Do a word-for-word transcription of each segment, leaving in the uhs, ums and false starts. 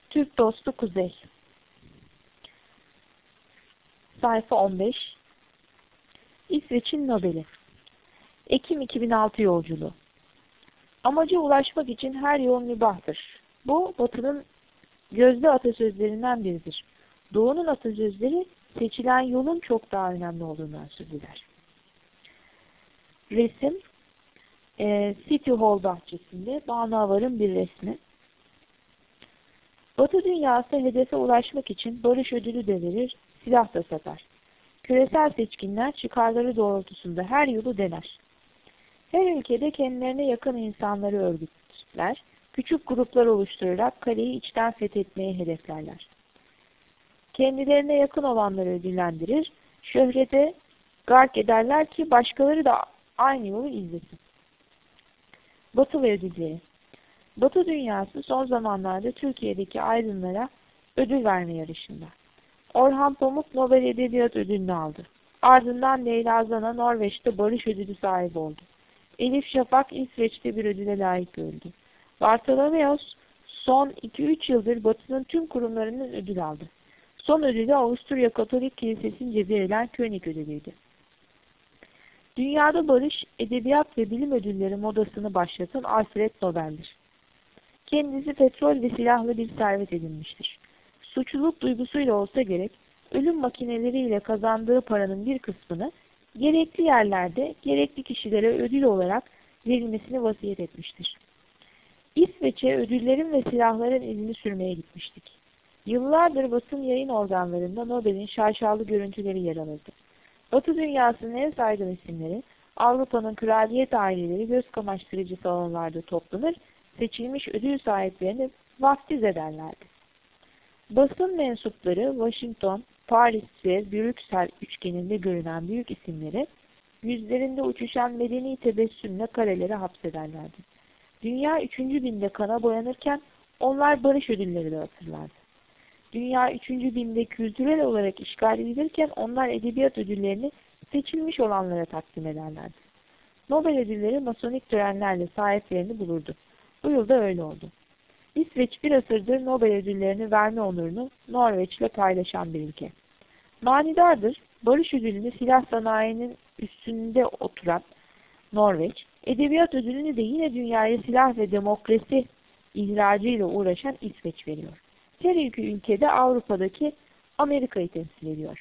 Türk Dostu Kuzey. Sayfa on beş. İsveç'in Nobel'i. Ekim iki bin altı yolculuğu. Amaca ulaşmak için her yol mübahtır. Bu, Batı'nın gözde atasözlerinden biridir. Doğu'nun atasözleri, seçilen yolun çok daha önemli olduğundan söz eder. Resim, e, City Hall bahçesinde Banu Avar'ın bir resmi. Batı dünyası hedefe ulaşmak için barış ödülü de verir, silah da satar. Küresel seçkinler çıkarları doğrultusunda her yolu dener. Her ülkede kendilerine yakın insanları örgütler, küçük gruplar oluşturarak kaleyi içten fethetmeye hedeflerler. Kendilerine yakın olanları ödüllendirir, şöhrete gark ederler ki başkaları da aynı yolu izlesin. Batı ve ödülleri. Batı dünyası son zamanlarda Türkiye'deki aydınlara ödül verme yarışında. Orhan Pamuk Nobel Edebiyat Ödülünü aldı. Ardından Leyla Zana Norveç'te barış ödülü sahibi oldu. Elif Şafak İsveç'te bir ödüle layık görüldü. Bartolomeos son iki üç yıldır Batı'nın tüm kurumlarının ödül aldı. Son ödülü Avusturya Katolik Kilisesi'nce verilen König ödülüydü. Dünyada barış, edebiyat ve bilim ödülleri modasını başlatan Alfred Nobel'dir. Kendisi petrol ve silahlı bir servet edinmiştir. Suçluluk duygusuyla olsa gerek, ölüm makineleriyle kazandığı paranın bir kısmını gerekli yerlerde, gerekli kişilere ödül olarak verilmesini vasiyet etmiştir. İsveç'e ödüllerin ve silahların izini sürmeye gitmiştik. Yıllardır basın yayın organlarında Nobel'in şaşalı görüntüleri yer alırdı. Batı dünyasının en saygın isimleri, Avrupa'nın kraliyet aileleri göz kamaştırıcı salonlarda toplanır, seçilmiş ödül sahiplerini vaftiz ederlerdi. Basın mensupları Washington, Paris ve Brüksel üçgeninde görünen büyük isimleri, yüzlerinde uçuşan medeni tebessümle karelere hapsederlerdi. Dünya üçüncü binde kana boyanırken onlar barış ödülleri de hatırlardı. Dünya üçüncü binde kültürel olarak işgal edilirken onlar edebiyat ödüllerini seçilmiş olanlara takdim ederlerdi. Nobel ödülleri masonik törenlerle sahiplerini bulurdu. Bu yıl da öyle oldu. İsveç bir asırdır Nobel ödüllerini verme onurunu Norveç'le paylaşan bir ülke. Manidardır, barış ödülünü silah sanayinin üstünde oturan Norveç, edebiyat ödülünü de yine dünyaya silah ve demokrasi ihracıyla uğraşan İsveç veriyor. Her iki ülkede Avrupa'daki Amerika'yı temsil ediyor.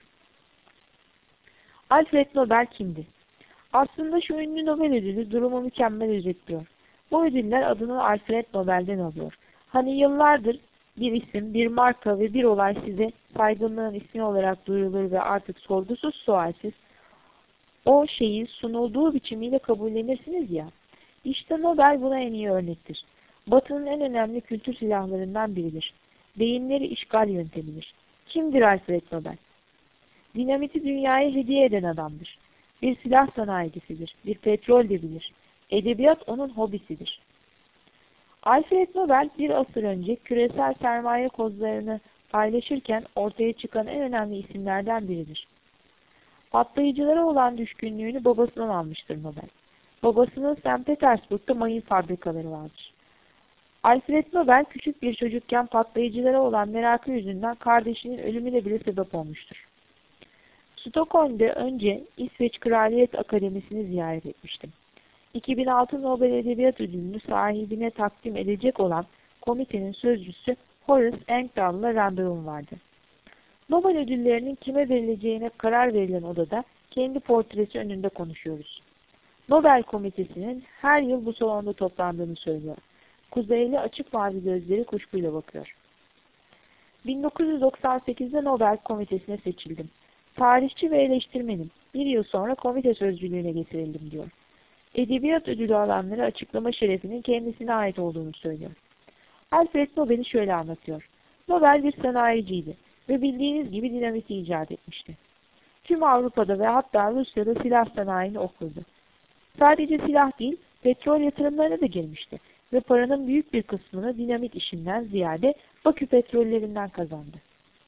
Alfred Nobel kimdi? Aslında şu ünlü Nobel ödülü durumu mükemmel özetliyor. Bu ödüller adını Alfred Nobel'den alıyor. Hani yıllardır bir isim, bir marka ve bir olay size saygınlığın ismi olarak duyulur ve artık sorgusuz sualsiz o şeyi sunulduğu biçimiyle kabullenirsiniz ya. İşte Nobel buna en iyi örnektir. Batı'nın en önemli kültür silahlarından biridir. Beyinleri işgal yöntemidir. Kimdir Alfred Nobel? Dinamiti dünyaya hediye eden adamdır. Bir silah sanayicisidir. Bir petrol de bilir. Edebiyat onun hobisidir. Alfred Nobel bir asır önce küresel sermaye kozlarını paylaşırken ortaya çıkan en önemli isimlerden biridir. Patlayıcılara olan düşkünlüğünü babasından almıştır Nobel. Babasının Sankt Petersburg'da mayın fabrikaları vardır. Alfred Nobel küçük bir çocukken patlayıcılara olan merakı yüzünden kardeşinin ölümüne bile sebep olmuştur. Stockholm'de önce İsveç Kraliyet Akademisi'ni ziyaret etmiştim. iki bin altı Nobel Edebiyat Ödülünü sahibine takdim edecek olan komitenin sözcüsü Horace Engdahl'la randevum vardı. Nobel ödüllerinin kime verileceğine karar verilen odada kendi portresi önünde konuşuyoruz. Nobel Komitesi'nin her yıl bu salonda toplandığını söylüyor. Kuzeyli açık mavi gözleri kuşkuyla bakıyor. bin dokuz yüz doksan sekizde Nobel Komitesi'ne seçildim. Tarihçi ve eleştirmenim. Bir yıl sonra komite sözcülüğüne getirildim diyor. Edebiyat ödülü alanları açıklama şerefinin kendisine ait olduğunu söylüyor. Alfred Nobel'i şöyle anlatıyor. Nobel bir sanayiciydi ve bildiğiniz gibi dinamiti icat etmişti. Tüm Avrupa'da ve hatta Rusya'da silah sanayini okurdu. Sadece silah değil, petrol yatırımlarına da girmişti ve paranın büyük bir kısmını dinamit işinden ziyade Bakü petrollerinden kazandı.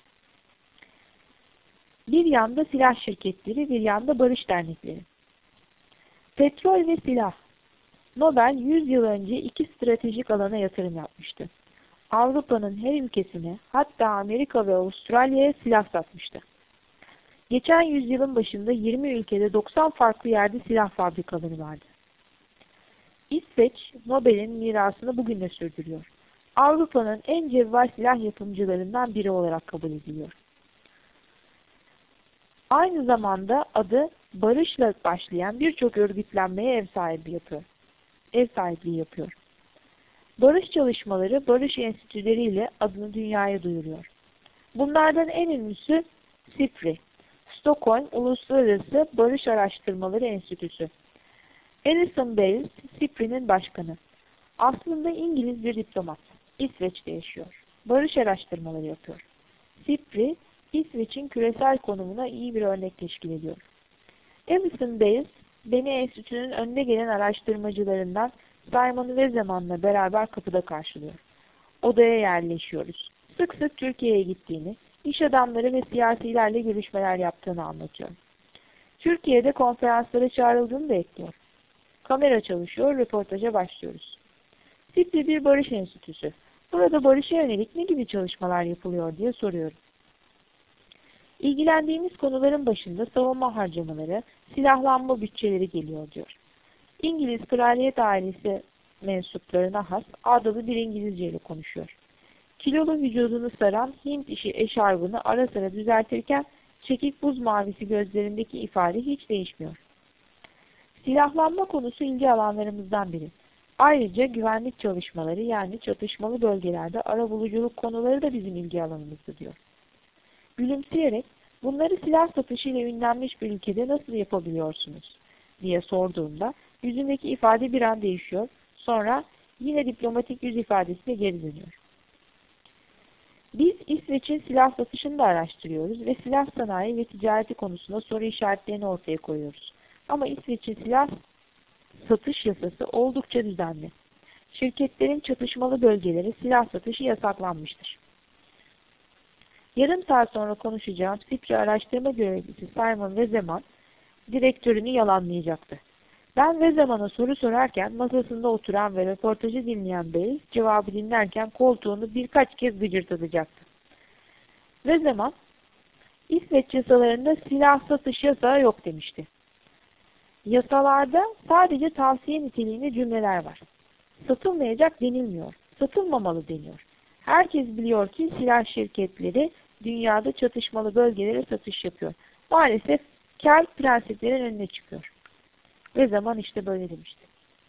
Bir yanda silah şirketleri, bir yanda barış dernekleri. Petrol ve silah. Nobel yüz yıl önce iki stratejik alana yatırım yapmıştı. Avrupa'nın her ülkesine, hatta Amerika ve Avustralya'ya silah satmıştı. Geçen yüzyılın başında yirmi ülkede doksan farklı yerde silah fabrikaları vardı. İsveç, Nobel'in mirasını bugün sürdürüyor. Avrupa'nın en cevval silah yapımcılarından biri olarak kabul ediliyor. Aynı zamanda adı barışla başlayan birçok örgütlenmeye ev sahibi yapıyor. Ev sahipliği yapıyor. Barış çalışmaları, barış enstitüleriyle adını dünyaya duyuruyor. Bunlardan en ünlüsü SIPRI, Stockholm Uluslararası Barış Araştırmaları Enstitüsü. Alison Bayles, SIPRI'nin başkanı. Aslında İngiliz bir diplomat. İsveç'te yaşıyor. Barış araştırmaları yapıyor. SIPRI, İsveç'in küresel konumuna iyi bir örnek teşkil ediyor. Alison Bayles, beni enstitünün önde gelen araştırmacılarından Simon Weizmann'la beraber kapıda karşılıyor. Odaya yerleşiyoruz. Sık sık Türkiye'ye gittiğini, iş adamları ve siyasilerle görüşmeler yaptığını anlatıyor. Türkiye'de konferanslara çağrıldığını da ekliyor. Kamera çalışıyor, röportaja başlıyoruz. SIPRI bir barış enstitüsü. Burada barışa yönelik ne gibi çalışmalar yapılıyor diye soruyorum. İlgilendiğimiz konuların başında savunma harcamaları, silahlanma bütçeleri geliyor diyor. İngiliz kraliyet ailesi mensuplarına has adalı bir İngilizce ile konuşuyor. Kilolu vücudunu saran Hint işi eşarbını ara sıra düzeltirken çekik buz mavisi gözlerindeki ifade hiç değişmiyor. Silahlanma konusu ilgi alanlarımızdan biri. Ayrıca güvenlik çalışmaları yani çatışmalı bölgelerde arabuluculuk konuları da bizim ilgi alanımızdı diyor. Gülümseyerek bunları silah satışıyla ünlenmiş bir ülkede nasıl yapabiliyorsunuz diye sorduğumda yüzündeki ifade bir an değişiyor. Sonra yine diplomatik yüz ifadesiyle geri dönüyor. Biz İsveç'in silah satışını da araştırıyoruz ve silah sanayi ve ticareti konusunda soru işaretlerini ortaya koyuyoruz. Ama İsveç'in silah satış yasası oldukça düzenli. Şirketlerin çatışmalı bölgelere silah satışı yasaklanmıştır. Yarım saat sonra konuşacağım SIPRI araştırma görevlisi Simon Weizmann direktörünü yalanlayacaktı. Ben Weizmann'a soru sorarken masasında oturan ve röportajı dinleyen Bey cevabı dinlerken koltuğunu birkaç kez gıcırtatacaktı. Weizmann, İsveç yasalarında silah satış yasağı yok demişti. Yasalarda sadece tavsiye niteliğinde cümleler var. Satılmayacak denilmiyor, satılmamalı deniyor. Herkes biliyor ki silah şirketleri dünyada çatışmalı bölgelere satış yapıyor. Maalesef kar prensiplerin önüne çıkıyor. Ve zaman işte böyle demişti.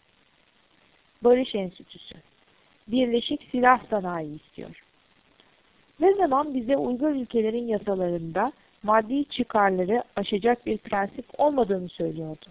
Barış Enstitüsü. Birleşik silah sanayi istiyor. Ve zaman bize uygun ülkelerin yasalarında maddi çıkarları aşacak bir prensip olmadığını söylüyordu.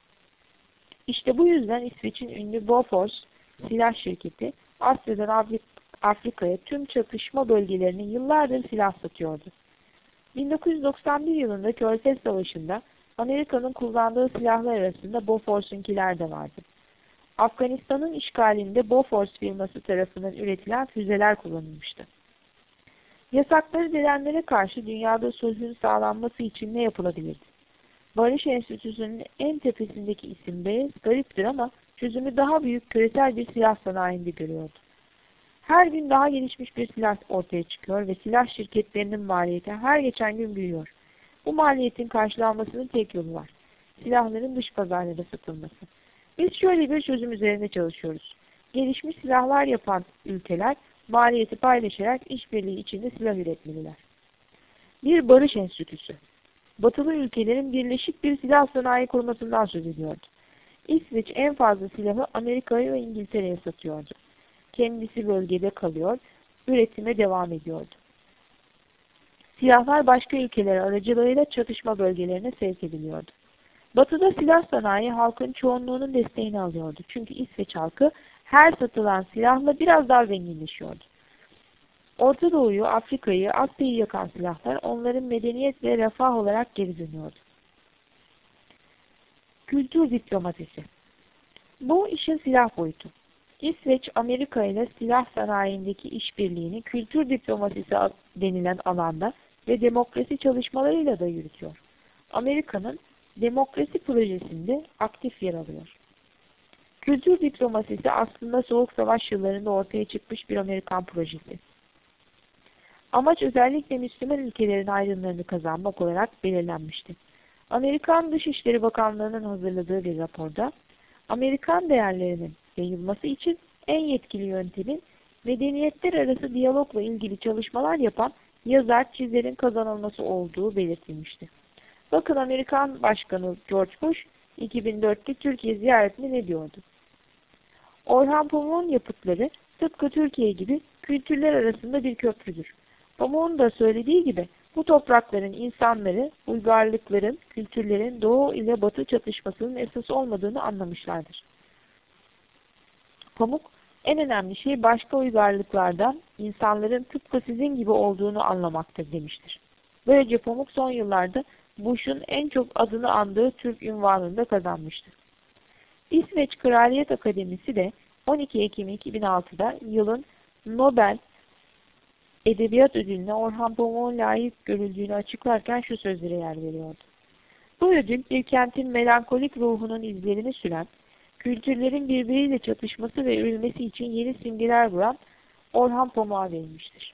İşte bu yüzden İsveç'in ünlü Bofors silah şirketi Asya'dan Afrika'ya tüm çatışma bölgelerine yıllardır silah satıyordu. bin dokuz yüz doksan bir yılında Körfez Savaşı'nda Amerika'nın kullandığı silahlar arasında Bofors'unkiler de vardı. Afganistan'ın işgalinde Bofors firması tarafından üretilen füzeler kullanılmıştı. Yasakları delenlere karşı dünyada sözün sağlanması için ne yapılabilirdi? Barış Enstitüsü'nün en tepesindeki isim Beyaz gariptir ama çözümü daha büyük küresel bir silah sanayinde görüyordu. Her gün daha gelişmiş bir silah ortaya çıkıyor ve silah şirketlerinin maliyeti her geçen gün büyüyor. Bu maliyetin karşılanmasının tek yolu var. Silahların dış pazarlara satılması. Biz şöyle bir çözüm üzerinde çalışıyoruz. Gelişmiş silahlar yapan ülkeler maliyeti paylaşarak işbirliği içinde silah üretmeliler. Bir barış enstitüsü. Batılı ülkelerin birleşik bir silah sanayi kurmasından söz ediyordu. İsveç en fazla silahı Amerika'ya ve İngiltere'ye satıyordu. Kendisi bölgede kalıyor, üretime devam ediyordu. Silahlar başka ülkeler aracılığıyla çatışma bölgelerine sevk ediliyordu. Batı'da silah sanayi halkın çoğunluğunun desteğini alıyordu. Çünkü İsveç halkı her satılan silahla biraz daha zenginleşiyordu. Orta Doğu'yu, Afrika'yı, Asya'yı yakan silahlar onların medeniyet ve refah olarak geri dönüyordu. Kültür diplomasisi. Bu işin silah boyutu. İsveç, Amerika ile silah sanayindeki işbirliğini kültür diplomasisi denilen alanda ve demokrasi çalışmalarıyla da yürütüyor. Amerika'nın demokrasi projesinde aktif yer alıyor. Kültür diplomasisi aslında Soğuk Savaş yıllarında ortaya çıkmış bir Amerikan projesi. Amaç özellikle Müslüman ülkelerin aydınlarını kazanmak olarak belirlenmişti. Amerikan Dışişleri Bakanlığı'nın hazırladığı bir raporda, Amerikan değerlerinin yayılması için en yetkili yöntemin medeniyetler arası diyalogla ilgili çalışmalar yapan yazar, çizerin kazanılması olduğu belirtilmişti. Bakın Amerikan Başkanı George Bush iki bin dörtte Türkiye ziyaretinde ne diyordu? Orhan Pamuk'un yapıtları tıpkı Türkiye gibi kültürler arasında bir köprüdür. Pamuk'un da söylediği gibi bu toprakların insanları, uygarlıkların, kültürlerin doğu ile batı çatışmasının esas olmadığını anlamışlardır. Pamuk, en önemli şey başka uygarlıklardan insanların tıpkı sizin gibi olduğunu anlamaktır demiştir. Böylece Pamuk son yıllarda Bush'un en çok adını andığı Türk unvanını da kazanmıştır. İsveç Kraliyet Akademisi de on iki Ekim iki bin altıda yılın Nobel Edebiyat Ödülü'ne Orhan Pamuk'un layık görüldüğünü açıklarken şu sözlere yer veriyordu. Bu ödül bir kentin melankolik ruhunun izlerini süren, kültürlerin birbiriyle çatışması ve örülmesi için yeni simgeler vuran Orhan Pamuk'a verilmiştir.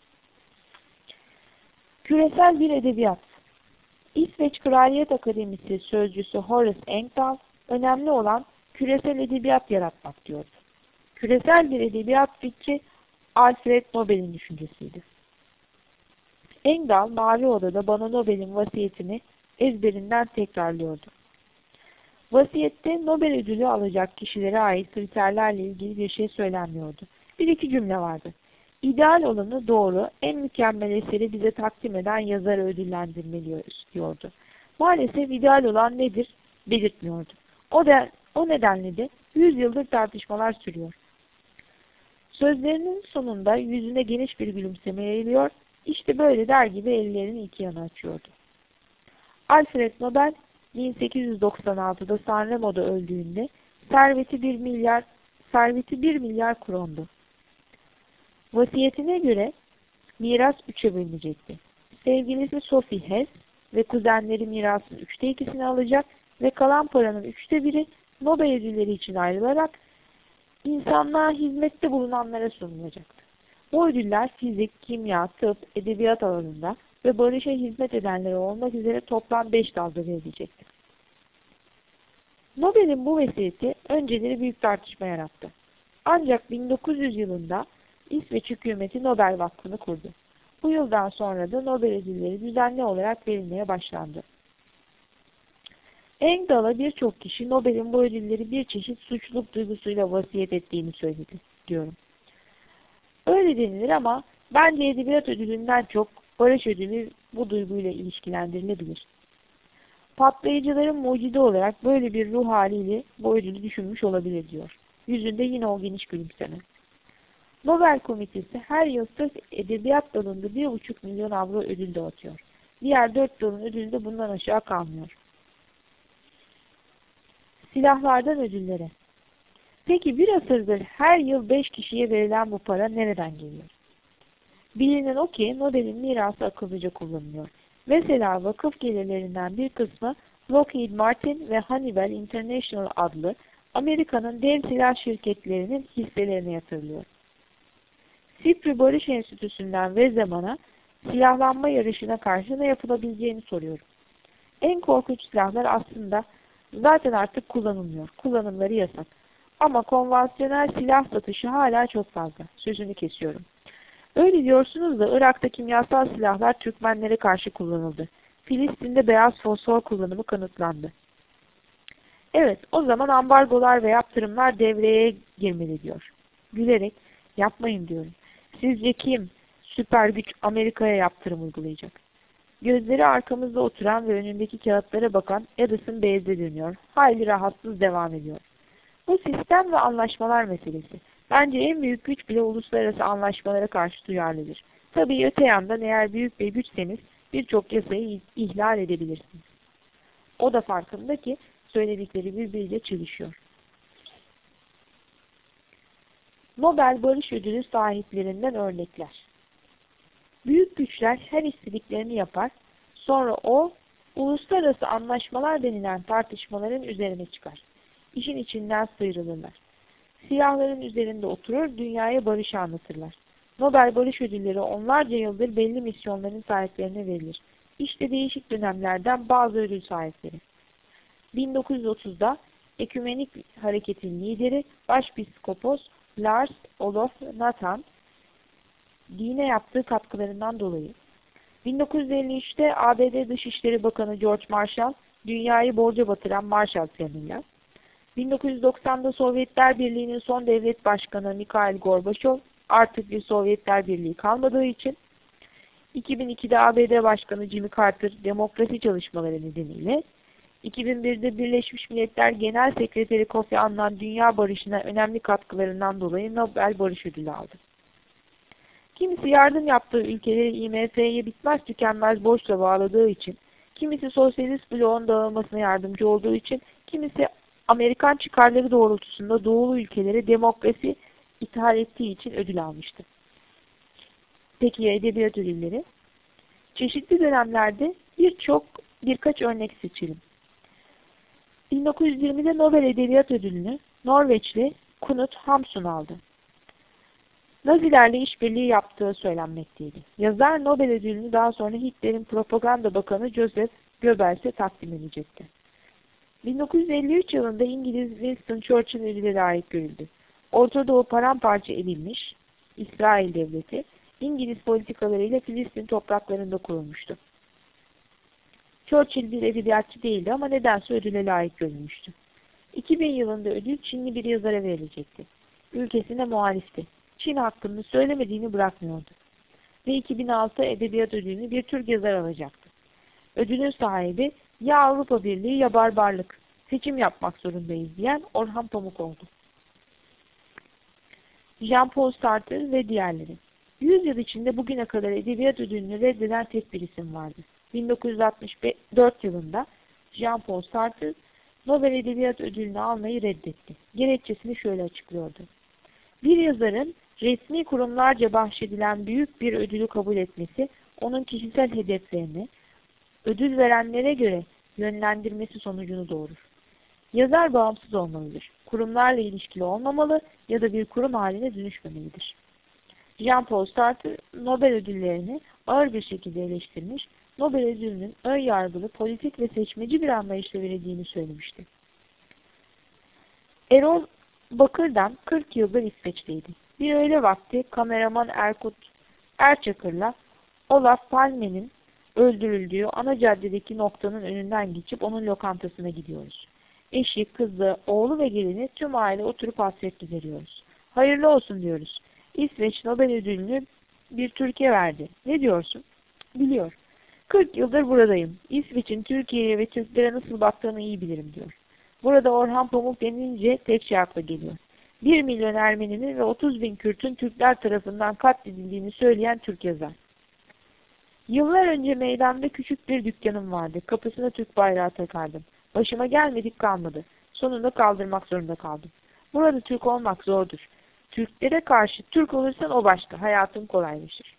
Küresel bir edebiyat. İsveç Kraliyet Akademisi sözcüsü Horace Engdahl, önemli olan küresel edebiyat yaratmak diyordu. Küresel bir edebiyat fikri Alfred Nobel'in düşüncesiydi. Engdahl, Mavi Oda'da bana Nobel'in vasiyetini ezberinden tekrarlıyordu. Vasiyette Nobel ödülü alacak kişilere ait kriterlerle ilgili bir şey söylenmiyordu. Bir iki cümle vardı. İdeal olanı doğru, en mükemmel eseri bize takdim eden yazarı ödüllendirmeli istiyordu. Maalesef ideal olan nedir belirtmiyordu. O, da, o nedenle de yüz yıldır tartışmalar sürüyor. Sözlerinin sonunda yüzüne geniş bir gülümseme yayılıyor, işte böyle der gibi ellerini iki yana açıyordu. Alfred Nobel bin sekiz yüz doksan altıda San Remo'da öldüğünde serveti bir milyar serveti bir milyar krondu. Vasiyetine göre miras üçe bölünecekti. Sevgilisi Sophie Hess ve kuzenleri mirasın üçte ikisini alacak ve kalan paranın üçte biri Nobel ödülleri için ayrılarak insanlığa hizmette bulunanlara sunulacaktı. Bu ödüller fizik, kimya, tıp, edebiyat alanında ve barışa hizmet edenlere olmak üzere toplam beş dalda verilecekti. Nobel'in bu vesiyeti önceleri büyük tartışma yarattı. Ancak bin dokuz yüz yılında İsveç hükümeti Nobel Vakfı'nı kurdu. Bu yıldan sonra da Nobel ödülleri düzenli olarak verilmeye başlandı. Engdahl'a birçok kişi Nobel'in bu ödülleri bir çeşit suçluluk duygusuyla vasiyet ettiğini söyledi, diyorum. Öyle denilir ama bence edebiyat ödülünden çok barış ödülü bu duyguyla ilişkilendirilebilir. Patlayıcıların mucidi olarak böyle bir ruh haliyle bu ödülü düşünmüş olabilir diyor. Yüzünde yine o geniş gülümseme. Nobel Komitesi her yıl sırf edebiyat dalında bir buçuk milyon avro ödül dağıtıyor. Diğer dört dalın ödülü de bundan aşağı kalmıyor. Silahlardan ödüllere. Peki bir asırdır her yıl beş kişiye verilen bu para nereden geliyor? Bilinen o ki Nobel'in mirası akıllıca kullanılıyor. Mesela vakıf gelirlerinden bir kısmı Lockheed Martin ve Honeywell International adlı Amerika'nın dev silah şirketlerinin hisselerine yatırılıyor. SIPRI Barış Enstitüsü'nden Vezeman'a silahlanma yarışına karşı ne yapılabileceğini soruyorum. En korkunç silahlar aslında zaten artık kullanılmıyor. Kullanımları yasak. Ama konvansiyonel silah satışı hala çok fazla. Sözünü kesiyorum. Öyle diyorsunuz da Irak'ta kimyasal silahlar Türkmenlere karşı kullanıldı. Filistin'de beyaz fosfor kullanımı kanıtlandı. Evet, o zaman ambargolar ve yaptırımlar devreye girmeli diyor. Gülerek, yapmayın diyorum. Sizce kim süper güç Amerika'ya yaptırım uygulayacak? Gözleri arkamızda oturan ve önündeki kağıtlara bakan Edison Beyaz'a dönüyor. Hayli rahatsız devam ediyor. Bu sistem ve anlaşmalar meselesi. Bence en büyük güç bile uluslararası anlaşmalara karşı duyarlıdır. Tabii öte yandan eğer büyük bir güçseniz birçok yasayı ihlal edebilirsiniz. O da farkında ki söyledikleri birbiriyle çelişiyor. Nobel Barış Ödülü sahiplerinden örnekler. Büyük güçler her istediklerini yapar, sonra o, uluslararası anlaşmalar denilen tartışmaların üzerine çıkar. İşin içinden sıyrılırlar. Siyahların üzerinde oturur, dünyaya barışı anlatırlar. Nobel Barış Ödülleri onlarca yıldır belli misyonların sahiplerine verilir. İşte değişik dönemlerden bazı ödül sahipleri. bin dokuz yüz otuzda Ekümenik Hareket'in lideri Başpiskopos Lars Olof Nathan, dine yaptığı katkılarından dolayı. bin dokuz yüz elli üçte A B D Dışişleri Bakanı George Marshall, dünyayı borca batıran Marshall Planı'yla. bin dokuz yüz doksanda Sovyetler Birliği'nin son devlet başkanı Mikhail Gorbaçov, artık bir Sovyetler Birliği kalmadığı için, iki bin ikide A B D Başkanı Jimmy Carter demokrasi çalışmaları nedeniyle, iki bin birde Birleşmiş Milletler Genel Sekreteri Kofi Annan dünya barışına önemli katkılarından dolayı Nobel Barış Ödülü aldı. Kimisi yardım yaptığı ülkeleri I M F'ye bitmez tükenmez borçla bağladığı için, kimisi sosyalist bloğun dağılmasına yardımcı olduğu için, kimisi Amerikan çıkarları doğrultusunda doğulu ülkelere demokrasi ithal ettiği için ödül almıştı. Peki ya edebiyat ödülleri? Çeşitli dönemlerde birçok birkaç örnek seçelim. bin dokuz yüz yirmide Nobel Edebiyat Ödülünü Norveçli Knut Hamsun aldı. Nazilerle işbirliği yaptığı söylenmekteydi. Yazar Nobel ödülünü daha sonra Hitler'in propaganda bakanı Joseph Goebbels'e takdim edecekti. bin dokuz yüz elli üç yılında İngiliz Winston Churchill ödülü layık görüldü. Orta Doğu paramparça edilmiş, İsrail devleti, İngiliz politikalarıyla Filistin topraklarında kurulmuştu. Churchill bir edebiyatçı değildi ama nedense ödüle layık görülmüştü. iki bin yılında ödül Çinli bir yazara verilecekti. Ülkesine muhalifti. Çin hakkında söylemediğini bırakmıyordu. Ve iki bin altı edebiyat ödülünü bir Türk yazar alacaktı. Ödülün sahibi ya Avrupa Birliği ya barbarlık, seçim yapmak zorundayız diyen Orhan Pamuk oldu. Jean-Paul Sartre ve diğerleri. yüz yıl içinde bugüne kadar edebiyat ödülünü reddeden tek bir isim vardı. bin dokuz yüz altmış dört yılında Jean-Paul Sartre Nobel Edebiyat Ödülünü almayı reddetti. Gerekçesini şöyle açıklıyordu. Bir yazarın resmi kurumlarca bahşedilen büyük bir ödülü kabul etmesi, onun kişisel hedeflerini ödül verenlere göre yönlendirmesi sonucunu doğurur. Yazar bağımsız olmalıdır. Kurumlarla ilişkili olmamalı ya da bir kurum haline dönüşmemelidir. Jean-Paul Sartre, Nobel ödüllerini ağır bir şekilde eleştirmiş, Nobel ödülünün ön yargılı, politik ve seçmeci bir anlayışla verildiğini söylemişti. Erol Bakır'dan kırk yıldır İsveç'teydi. Bir öğle vakti kameraman Erkut Erçakır'la Olaf Palme'nin öldürüldüğü ana caddedeki noktanın önünden geçip onun lokantasına gidiyoruz. Eşi, kızı, oğlu ve gelini tüm aile oturup hasret gideriyoruz. Hayırlı olsun diyoruz. İsveç Nobel ödülünü bir Türkiye verdi. Ne diyorsun? Biliyor. kırk yıldır buradayım. İsveç'in Türkiye'ye ve Türklere nasıl baktığını iyi bilirim diyor. Burada Orhan Pamuk denilince tek şey akla geliyor. bir milyon Ermeninin ve otuz bin Kürt'ün Türkler tarafından katledildiğini söyleyen Türk yazar. Yıllar önce meydanda küçük bir dükkanım vardı. Kapısına Türk bayrağı takardım. Başıma gelmedik kalmadı. Sonunda kaldırmak zorunda kaldım. Burada Türk olmak zordur. Türklere karşı Türk olursan o başka. Hayatın kolaylaşır.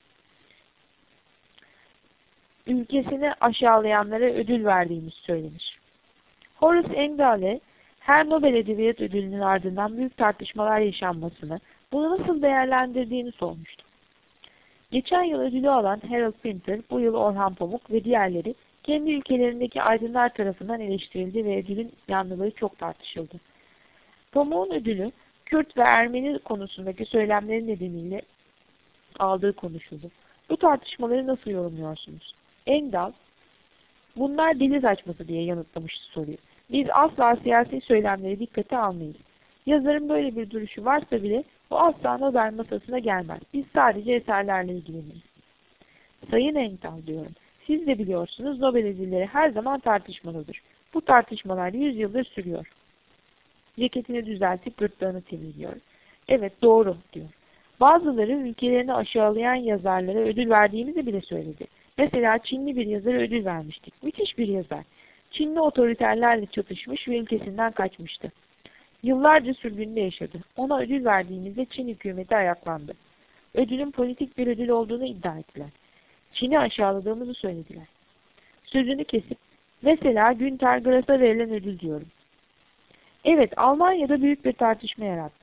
Ülkesini aşağılayanlara ödül verdiğimiz söylenir. Horace Engdahl'e her Nobel Edebiyat Ödülü'nün ardından büyük tartışmalar yaşanmasını, bunu nasıl değerlendirdiğini sormuştu. Geçen yıl ödülü alan Harold Pinter, bu yıl Orhan Pamuk ve diğerleri kendi ülkelerindeki aydınlar tarafından eleştirildi ve ödülün yanlılığı çok tartışıldı. Pamuk'un ödülü, Kürt ve Ermeni konusundaki söylemleri nedeniyle aldığı konuşuldu. Bu tartışmaları nasıl yorumluyorsunuz? Engdahl, bunlar deli saçması diye yanıtlamıştı soruyu. Biz asla siyasi söylemleri dikkate almayız. Yazarın böyle bir duruşu varsa bile o asla Nobel masasına gelmez. Biz sadece eserlerle ilgileniriz. Sayın Engdahl diyorum. Siz de biliyorsunuz Nobel ödülleri her zaman tartışmalıdır. Bu tartışmalar yüz yıldır sürüyor. Ceketini düzeltip gırtlağını temizliyor. Evet doğru diyor. Bazıları ülkelerini aşağılayan yazarlara ödül verdiğimizi bile söyledi. Mesela Çinli bir yazara ödül vermiştik. Müthiş bir yazar. Çinli otoriterlerle çatışmış ve ülkesinden kaçmıştı. Yıllarca sürgünde yaşadı. Ona ödül verdiğimizde Çin hükümeti ayaklandı. Ödülün politik bir ödül olduğunu iddia ettiler. Çin'i aşağıladığımızı söylediler. Sözünü kesip, mesela Günter Grass'a verilen ödül diyorum. Evet, Almanya'da büyük bir tartışma yarattı.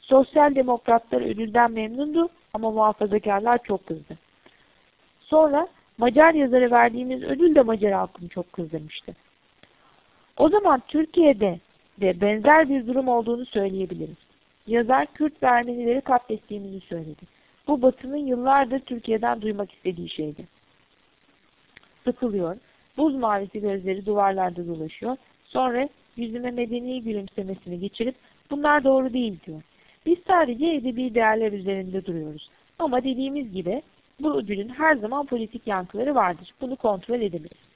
Sosyal demokratlar ödülden memnundu ama muhafazakarlar çok kızdı. Sonra Macar yazara verdiğimiz ödül de Macar halkını çok kızdırmıştı. O zaman Türkiye'de de benzer bir durum olduğunu söyleyebiliriz. Yazar Kürt ve Ermenileri katlettiğimizi söyledi. Bu Batı'nın yıllardır Türkiye'den duymak istediği şeydi. Sıkılıyor, buz mavisi gözleri duvarlarda dolaşıyor, sonra yüzüme medeni gülümsemesini geçirip bunlar doğru değil diyor. Biz sadece edebi değerler üzerinde duruyoruz. Ama dediğimiz gibi bu ödülün her zaman politik yankıları vardır. Bunu kontrol edemeyiz.